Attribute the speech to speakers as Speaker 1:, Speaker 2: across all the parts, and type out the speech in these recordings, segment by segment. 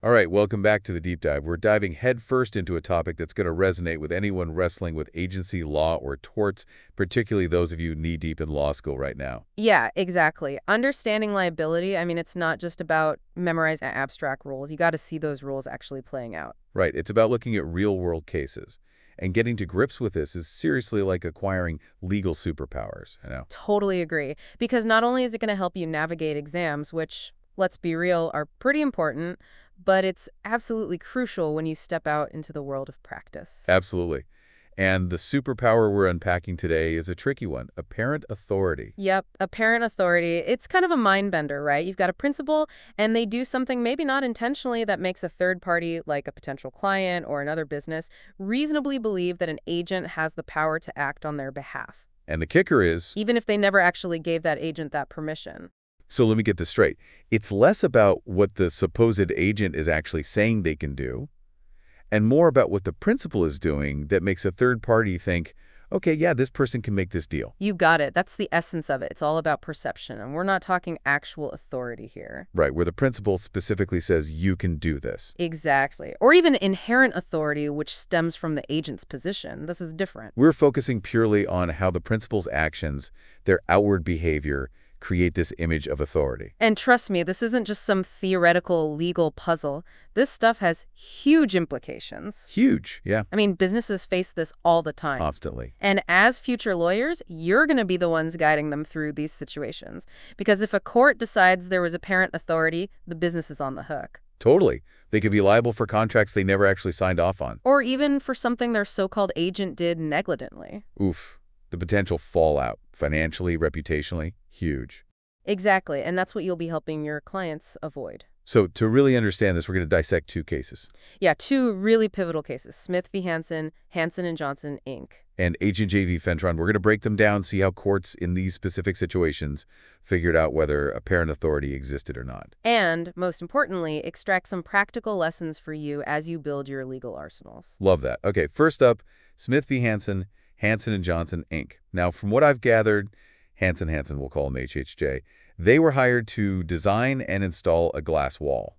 Speaker 1: All right, welcome back to the deep dive. We're diving headfirst into a topic that's going to resonate with anyone wrestling with agency law or torts, particularly those of you knee-deep in law school right now.
Speaker 2: Yeah, exactly. Understanding liability, I mean, it's not just about memorizing abstract rules. You got to see those rules actually playing out.
Speaker 1: Right, it's about looking at real-world cases. And getting to grips with this is seriously like acquiring legal superpowers, you know?
Speaker 2: Totally agree. Because not only is it going to help you navigate exams, which, let's be real, are pretty important, but it's absolutely crucial when you step out into the world of practice.
Speaker 1: Absolutely. And the superpower we're unpacking today is a tricky one, apparent authority.
Speaker 2: Yep, apparent authority. It's kind of a mind bender, right? You've got a principal, and they do something maybe not intentionally that makes a third party, like a potential client or another business, reasonably believe that an agent has the power to act on their behalf,
Speaker 1: And the kicker is,
Speaker 2: even if they never actually gave that agent that permission.
Speaker 1: so let me get this straight, it's less about what the supposed agent is actually saying they can do, and more about what the principal is doing that makes a third party think, okay, yeah, this person can make this deal.
Speaker 2: You got it. That's the essence of it. It's all about perception, and we're not talking actual authority here.
Speaker 1: Right, where the principal specifically says you can do this.
Speaker 2: Exactly. Or even inherent authority, which stems from the agent's position. This is different.
Speaker 1: We're focusing purely on how the principal's actions, their outward behavior, create this image of authority.
Speaker 2: And trust me, this isn't just some theoretical legal puzzle. This stuff has huge implications.
Speaker 1: Huge, yeah,
Speaker 2: I mean, businesses face this all the time.
Speaker 1: constantly.
Speaker 2: And as future lawyers, you're going to be the ones guiding them through these situations. Because if a court decides there was apparent authority, the business is on the hook.
Speaker 1: Totally. They could be liable for contracts they never actually signed off on.
Speaker 2: Or even for something their so-called agent did negligently.
Speaker 1: Oof. The potential fallout, financially, reputationally, huge.
Speaker 2: Exactly, and that's what you'll be helping your clients avoid.
Speaker 1: So to really understand this, we're going to dissect two cases.
Speaker 2: Yeah, two really pivotal cases, Smith v. Hansen, Hansen & Johnson, Inc.
Speaker 1: And Agent J.V. Fentron, we're going to break them down, see how courts in these specific situations figured out whether apparent authority existed or not.
Speaker 2: And, most importantly, extract some practical lessons for you as you build your legal arsenals.
Speaker 1: Love that. Okay, first up, Smith v. Hansen, Hansen & Johnson, Inc. Now, from what I've gathered, Hansen, we'll call them HHJ, they were hired to design and install a glass wall.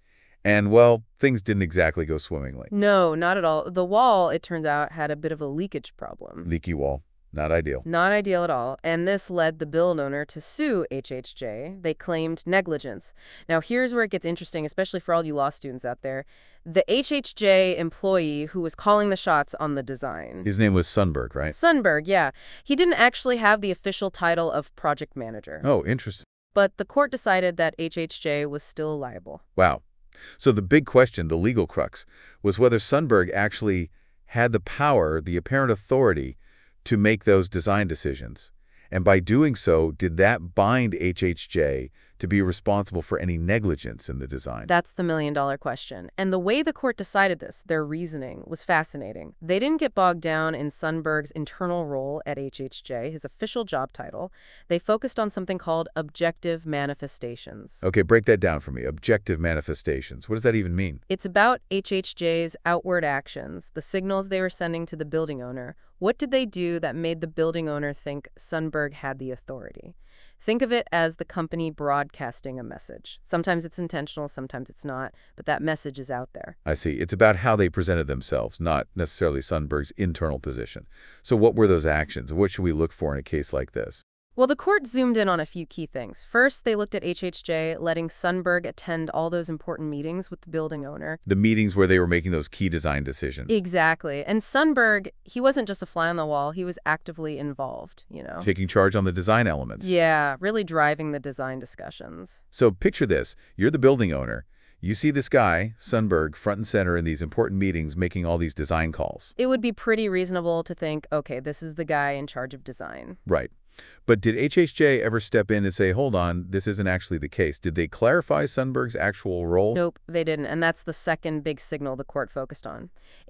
Speaker 1: And, well, things didn't exactly go swimmingly.
Speaker 2: No, not at all. The wall, it turns out, had a bit of a leakage problem.
Speaker 1: Leaky wall, not ideal.
Speaker 2: Not ideal at all, and this led the building owner to sue HHJ. They claimed negligence. Now, here's where it gets interesting, especially for all you law students out there. The HHJ employee who was calling the shots on the design.
Speaker 1: His name was Sundberg, right?
Speaker 2: Sundberg, yeah. He didn't actually have the official title of project manager.
Speaker 1: Oh, interesting.
Speaker 2: But the court decided that HHJ was still liable.
Speaker 1: Wow. So the big question, the legal crux, was whether Sundberg actually had the power, the apparent authority, to make those design decisions. And by doing so, did that bind HHJ to be responsible for any negligence in the design?
Speaker 2: That's the million-dollar question. And the way the court decided this, their reasoning, was fascinating. They didn't get bogged down in Sundberg's internal role at HHJ, his official job title. They focused on something called objective manifestations.
Speaker 1: Okay, break that down for me. Objective manifestations. What does that even mean?
Speaker 2: It's about HHJ's outward actions, the signals they were sending to the building owner. What did they do that made the building owner think Sundberg had the authority? Think of it as the company broadcasting a message. Sometimes it's intentional, sometimes it's not, but that message is out there.
Speaker 1: I see. It's about how they presented themselves, not necessarily Sundberg's internal position. So what were those actions? What should we look for in a case like this?
Speaker 2: Well, the court zoomed in on a few key things. First, they looked at HHJ letting Sundberg attend all those important meetings with the building owner.
Speaker 1: The meetings where they were making those key design decisions.
Speaker 2: Exactly. And Sundberg, he wasn't just a fly on the wall. He was actively involved, you know.
Speaker 1: Taking charge on the design elements.
Speaker 2: Yeah, really driving the design discussions.
Speaker 1: So picture this. You're the building owner. You see this guy, Sundberg, front and center in these important meetings making all these design calls.
Speaker 2: It would be pretty reasonable to think, okay, this is the guy in charge of design.
Speaker 1: Right. But did HHJ ever step in and say, hold on, this isn't actually the case? Did they clarify Sundberg's actual role?
Speaker 2: Nope, they didn't, and that's the second big signal the court focused on.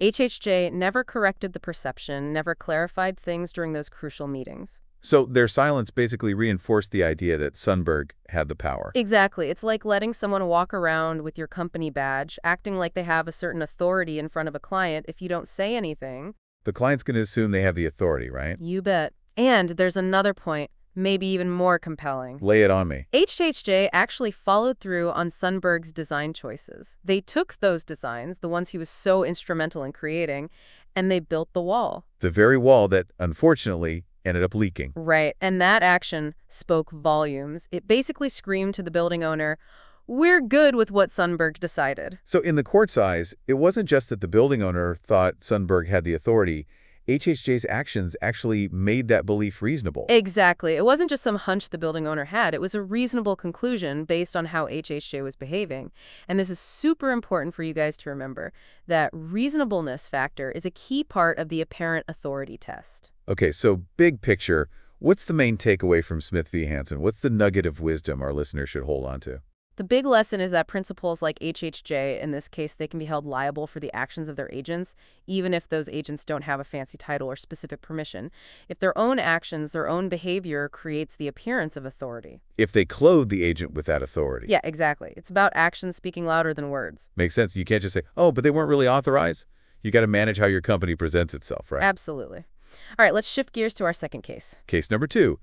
Speaker 2: HHJ never corrected the perception, never clarified things during those crucial meetings.
Speaker 1: So their silence basically reinforced the idea that Sundberg had the power.
Speaker 2: Exactly. It's like letting someone walk around with your company badge, acting like they have a certain authority in front of a client if you don't say anything.
Speaker 1: The client's going to assume they have the authority, right?
Speaker 2: You bet. And there's another point. maybe even more compelling.
Speaker 1: Lay it on me.
Speaker 2: HHJ actually followed through on Sundberg's design choices. They took those designs, the ones he was so instrumental in creating, and they built the wall.
Speaker 1: The very wall that, unfortunately, ended up leaking.
Speaker 2: Right, and that action spoke volumes. It basically screamed to the building owner, "We're good with what Sundberg decided."
Speaker 1: So in the court's eyes, it wasn't just that the building owner thought Sundberg had the authority. HHJ's actions actually made that belief reasonable.
Speaker 2: Exactly. It wasn't just some hunch the building owner had. It was a reasonable conclusion based on how HHJ was behaving. And this is super important for you guys to remember. That reasonableness factor is a key part of the apparent authority test.
Speaker 1: Okay, so big picture, what's the main takeaway from Smith v. Hansen? What's the nugget of wisdom our listeners should hold on to?
Speaker 2: The big lesson is that principals like HHJ, in this case, they can be held liable for the actions of their agents, even if those agents don't have a fancy title or specific permission. If their own actions, their own behavior creates the appearance of authority.
Speaker 1: If they clothe the agent with that authority.
Speaker 2: Yeah, exactly. It's about actions speaking louder than words.
Speaker 1: Makes sense. You can't just say, oh, but they weren't really authorized. You got to manage how your company presents itself, right?
Speaker 2: Absolutely. All right, let's shift gears to our second case.
Speaker 1: Case number 2,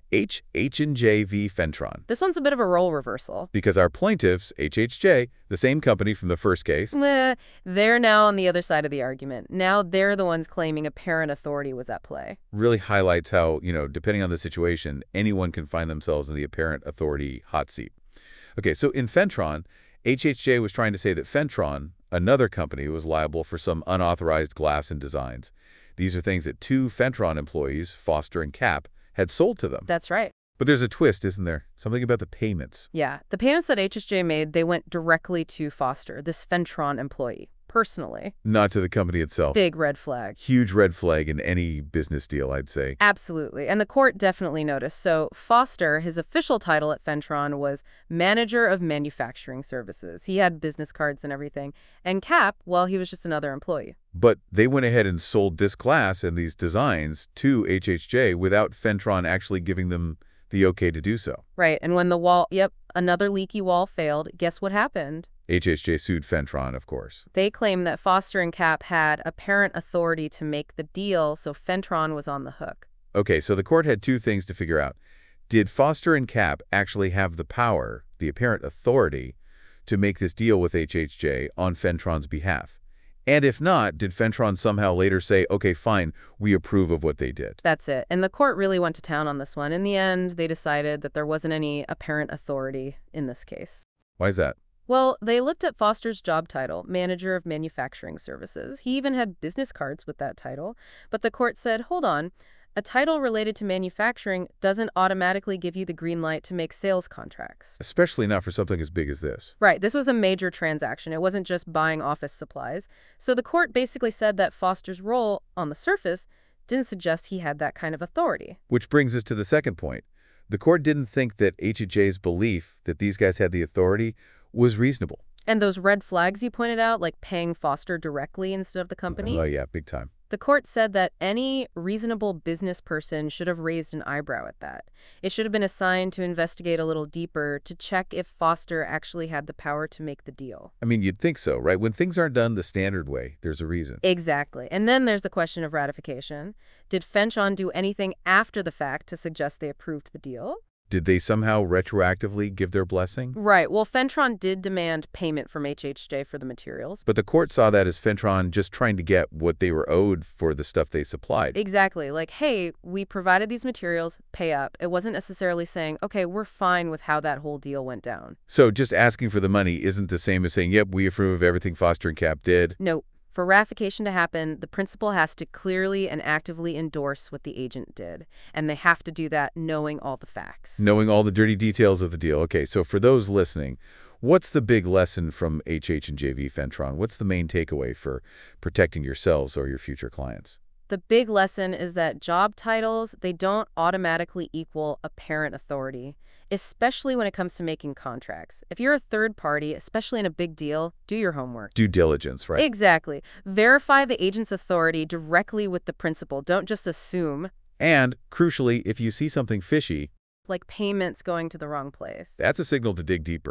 Speaker 1: H&J v. Fentron.
Speaker 2: This one's a bit of a role reversal.
Speaker 1: Because our plaintiffs, HHJ, the same company from the first case,
Speaker 2: They're now on the other side of the argument. Now they're the ones claiming apparent authority was at play.
Speaker 1: really highlights how, depending on the situation, anyone can find themselves in the apparent authority hot seat. Okay, so in Fentron, HHJ was trying to say that Fentron, another company, was liable for some unauthorized glass and designs. These are things that 2 Fentron employees, Foster and Cap, had sold to them.
Speaker 2: That's right.
Speaker 1: But there's a twist, isn't there? Something about the payments.
Speaker 2: Yeah, the payments that HSJ made, they went directly to Foster, this Fentron employee, personally.
Speaker 1: Not to the company itself.
Speaker 2: Big red flag.
Speaker 1: Huge red flag in any business deal, I'd say.
Speaker 2: Absolutely. And the court definitely noticed. So Foster, his official title at Fentron was Manager of Manufacturing Services. He had business cards and everything. And Cap, well, he was just another employee.
Speaker 1: But they went ahead and sold this glass and these designs to HHJ without Fentron actually giving them the okay to do so.
Speaker 2: Right. And when the wall, another leaky wall failed, guess what happened?
Speaker 1: HHJ sued Fentron, of course.
Speaker 2: They claimed that Foster and Cap had apparent authority to make the deal, so Fentron was on the hook.
Speaker 1: Okay, so the court had 2 things to figure out. Did Foster and Cap actually have the power, the apparent authority, to make this deal with HHJ on Fentron's behalf? And if not, did Fentron somehow later say, okay, fine, we approve of what they did?
Speaker 2: That's it. And the court really went to town on this one. In the end, they decided that there wasn't any apparent authority in this case.
Speaker 1: Why is that?
Speaker 2: Well, they looked at Foster's job title, Manager of Manufacturing Services. He even had business cards with that title. But the court said, hold on, a title related to manufacturing doesn't automatically give you the green light to make sales contracts.
Speaker 1: Especially not for something as big as this.
Speaker 2: Right, this was a major transaction. It wasn't just buying office supplies. So the court basically said that Foster's role, on the surface, didn't suggest he had that kind of authority.
Speaker 1: Which brings us to the second point. The court didn't think that HHJ's belief that these guys had the authority was reasonable.
Speaker 2: And those red flags you pointed out, like paying Foster directly instead of the company?
Speaker 1: Oh, yeah, big time.
Speaker 2: The court said that any reasonable business person should have raised an eyebrow at that. It should have been assigned to investigate a little deeper to check if Foster actually had the power to make the deal.
Speaker 1: I mean, you'd think so, right? When things aren't done the standard way, there's a reason.
Speaker 2: Exactly. And then there's the question of ratification. Did Fentron do anything after the fact to suggest they approved the deal?
Speaker 1: Did they somehow retroactively give their blessing?
Speaker 2: Right. Well, Fentron did demand payment from HHJ for the materials.
Speaker 1: But the court saw that as Fentron just trying to get what they were owed for the stuff they supplied.
Speaker 2: Exactly. Like, hey, we provided these materials, pay up. It wasn't necessarily saying, okay, we're fine with how that whole deal went down.
Speaker 1: So just asking for the money isn't the same as saying, yep, we approve of everything Foster and Cap did.
Speaker 2: No. For ratification to happen, the principal has to clearly and actively endorse what the agent did. And they have to do that knowing all the facts.
Speaker 1: Knowing all the dirty details of the deal. Okay, so for those listening, what's the big lesson from HH&J v. Fentron? What's the main takeaway for protecting yourselves or your future clients?
Speaker 2: The big lesson is that job titles, they don't automatically equal apparent authority, especially when it comes to making contracts. If you're a third party, especially in a big deal, do your homework.
Speaker 1: Due diligence, right?
Speaker 2: Exactly. Verify the agent's authority directly with the principal. Don't just assume.
Speaker 1: And, crucially, if you see something fishy,
Speaker 2: like payments going to the wrong place.
Speaker 1: that's a signal to dig deeper.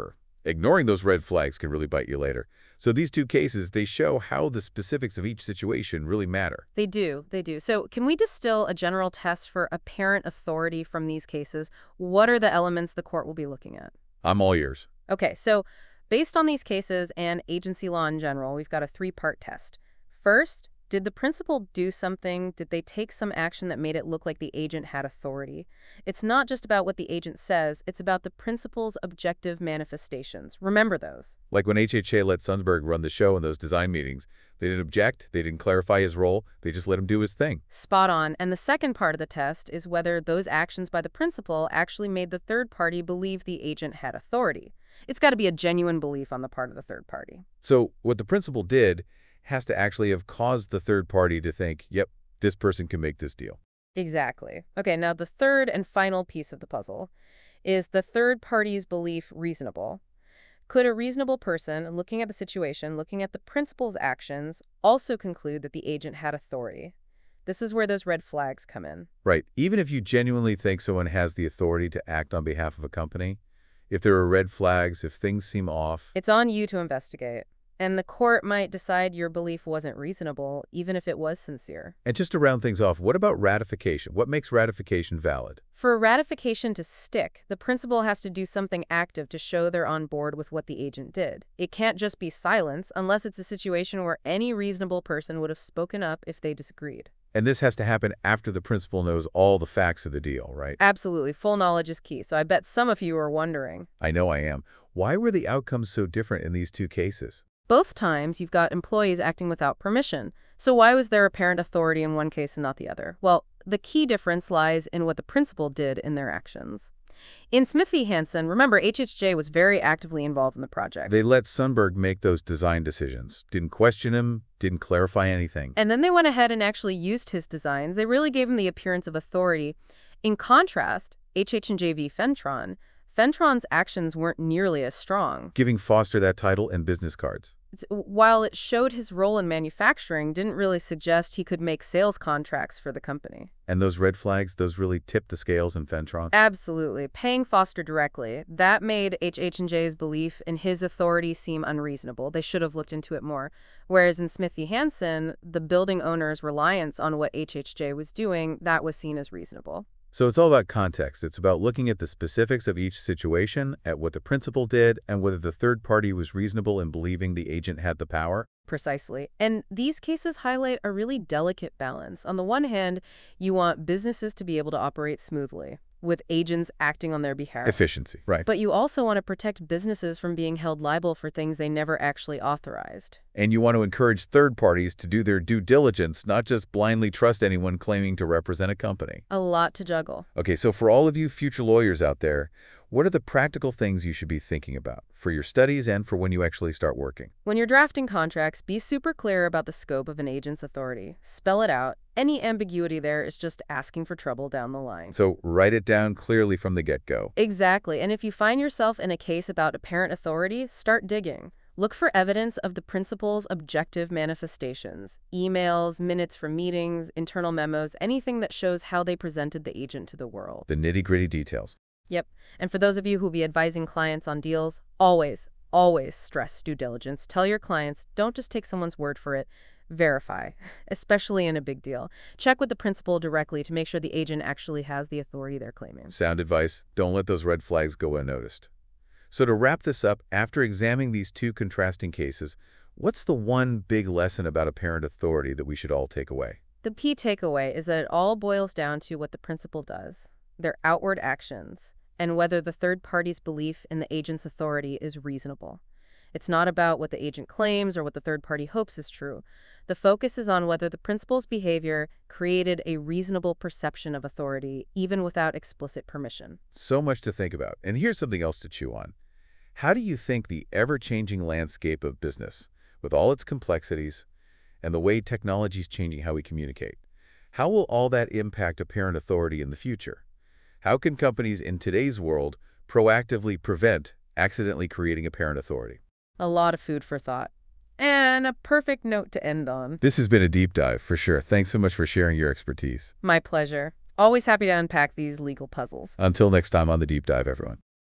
Speaker 1: Ignoring those red flags can really bite you later. So these two cases, they show how the specifics of each situation really matter.
Speaker 2: They do, they do. So can we distill a general test for apparent authority from these cases? What are the elements the court will be looking at?
Speaker 1: I'm all ears.
Speaker 2: Okay, so based on these cases and agency law in general, we've got a three-part test. First, did the principal do something? Did they take some action that made it look like the agent had authority? It's not just about what the agent says, it's about the principal's objective manifestations. Remember those.
Speaker 1: Like when HHA let Sundberg run the show in those design meetings. They didn't object, they didn't clarify his role, they just let him do his thing.
Speaker 2: Spot on. And the second part of the test is whether those actions by the principal actually made the third party believe the agent had authority. It's got to be a genuine belief on the part of the third party.
Speaker 1: So what the principal did has to actually have caused the third party to think, yep, this person can make this deal.
Speaker 2: Exactly. Okay, now the third and final piece of the puzzle is the third party's belief reasonable? Could a reasonable person, looking at the situation, looking at the principal's actions, also conclude that the agent had authority? This is where those red flags come in.
Speaker 1: Right. Even if you genuinely think someone has the authority to act on behalf of a company, if there are red flags, if things seem off,
Speaker 2: It's on you to investigate. And the court might decide your belief wasn't reasonable, even if it was sincere.
Speaker 1: And just to round things off, what about ratification? What makes ratification valid?
Speaker 2: For ratification to stick, the principal has to do something active to show they're on board with what the agent did. It can't just be silence unless it's a situation where any reasonable person would have spoken up if they disagreed.
Speaker 1: And this has to happen after the principal knows all the facts of the deal, right?
Speaker 2: Absolutely. Full knowledge is key. So I bet some of you are wondering.
Speaker 1: I know I am. Why were the outcomes so different in these two cases?
Speaker 2: Both times, you've got employees acting without permission. So why was there apparent authority in one case and not the other? Well, the key difference lies in what the principal did in their actions. In Smith v. Hansen, remember, HHJ was very actively involved in the project.
Speaker 1: They let Sundberg make those design decisions, didn't question him, didn't clarify anything.
Speaker 2: And then they went ahead and actually used his designs. They really gave him the appearance of authority. In contrast, HH&J v. Fentron's actions weren't nearly as strong.
Speaker 1: Giving Foster that title and business cards.
Speaker 2: While it showed his role in manufacturing, didn't really suggest he could make sales contracts for the company.
Speaker 1: And those red flags, those really tipped the scales in Fentron?
Speaker 2: Absolutely. Paying Foster directly, that made HH&J's belief in his authority seem unreasonable. They should have looked into it more. Whereas in Smith v. Hansen, the building owner's reliance on what HH&J was doing, that was seen as reasonable.
Speaker 1: So it's all about context. It's about looking at the specifics of each situation, at what the principal did, and whether the third party was reasonable in believing the agent had the power.
Speaker 2: Precisely. And these cases highlight a really delicate balance. On the one hand, you want businesses to be able to operate smoothly, with agents acting on their behalf.
Speaker 1: Efficiency, right.
Speaker 2: But you also want to protect businesses from being held liable for things they never actually authorized.
Speaker 1: And you want to encourage third parties to do their due diligence, not just blindly trust anyone claiming to represent a company.
Speaker 2: A lot to juggle.
Speaker 1: Okay, so for all of you future lawyers out there, what are the practical things you should be thinking about for your studies and for when you actually start working?
Speaker 2: When you're drafting contracts, be super clear about the scope of an agent's authority. Spell it out. Any ambiguity there is just asking for trouble down the line.
Speaker 1: So write it down clearly from the get-go.
Speaker 2: Exactly. And if you find yourself in a case about apparent authority, start digging. Look for evidence of the principal's objective manifestations. Emails, minutes from meetings, internal memos, anything that shows how they presented the agent to the world.
Speaker 1: The nitty-gritty details.
Speaker 2: Yep. And for those of you who will be advising clients on deals, always stress due diligence. Tell your clients, don't just take someone's word for it. Verify, especially in a big deal. Check with the principal directly to make sure the agent actually has the authority they're claiming.
Speaker 1: Sound advice. Don't let those red flags go unnoticed. So to wrap this up, after examining these two contrasting cases, what's the one big lesson about apparent authority that we should all take away?
Speaker 2: The key takeaway is that it all boils down to what the principal does, their outward actions, and whether the third party's belief in the agent's authority is reasonable. It's not about what the agent claims or what the third party hopes is true. The focus is on whether the principal's behavior created a reasonable perception of authority, even without explicit permission.
Speaker 1: So much to think about. And here's something else to chew on. How do you think the ever-changing landscape of business, with all its complexities, and the way technology is changing how we communicate, how will all that impact apparent authority in the future? How can companies in today's world proactively prevent accidentally creating apparent authority?
Speaker 2: A lot of food for thought. And a perfect note to end on.
Speaker 1: This has been a deep dive, for sure. Thanks so much for sharing your expertise.
Speaker 2: My pleasure. Always happy to unpack these legal puzzles.
Speaker 1: Until next time on The Deep Dive, everyone.